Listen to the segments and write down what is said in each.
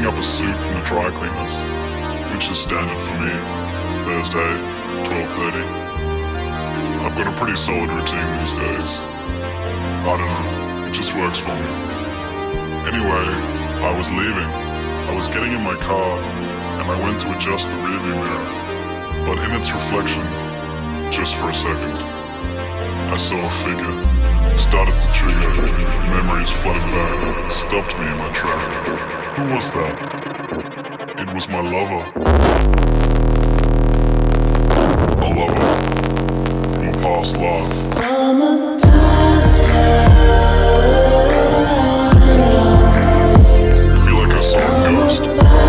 picking up a suit from the dry cleaners, which is standard for me, Thursday, 12:30. I've got a pretty solid routine these days. I don't know, it just works for me. Anyway, I was leaving. I was getting in my car, and I went to adjust the rearview mirror. But in its reflection, just for a second, I saw a figure. Started to trigger. Memories flooded back. Stopped me in my track. Who was that? It was my lover. A lover from a past life. From a past life. I feel like I saw a ghost.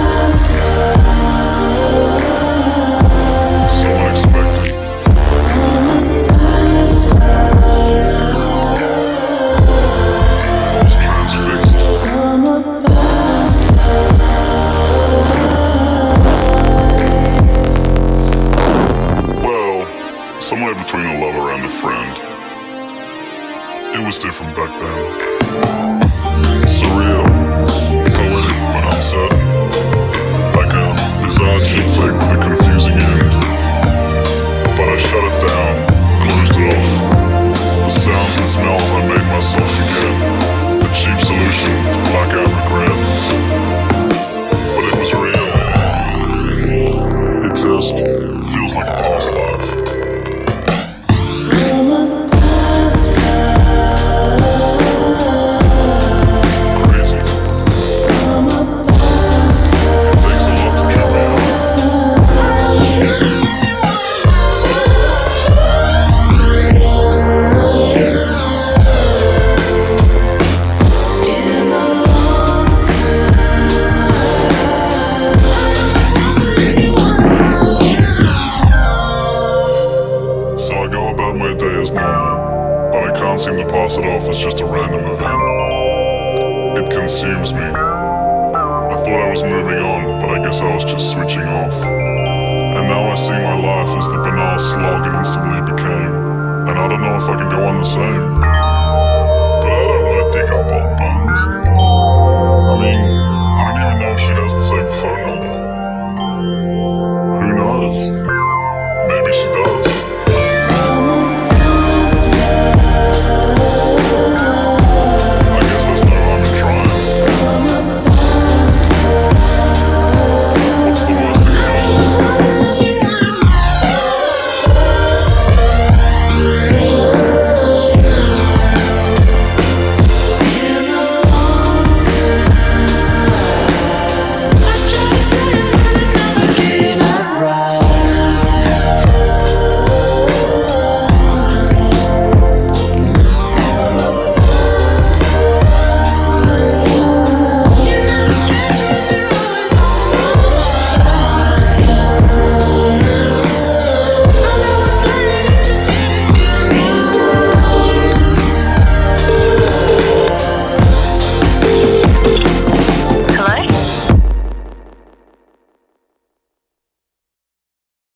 So unexpected. I was transfixed. Well, somewhere between a lover and a friend. It was different back then. Surreal, poetic but uncertain. Like a bizarre chick flick with a confusing end. But I shut it down, closed it off. The sounds and smells I made myself forget. A cheap solution to black out regret. But it was real. It just feels like a past life. Crazy. Takes a lot to keep me up. So I go about my day as normal, but I can't seem to pass it off as just a random event. It consumes me. I thought I was moving on, but I guess I was just switching off. And now I see my life as the banal slog it instantly became. And I don't know if I can go on the same. But I don't want to dig up old bones. I mean, I don't even know if she has the same phone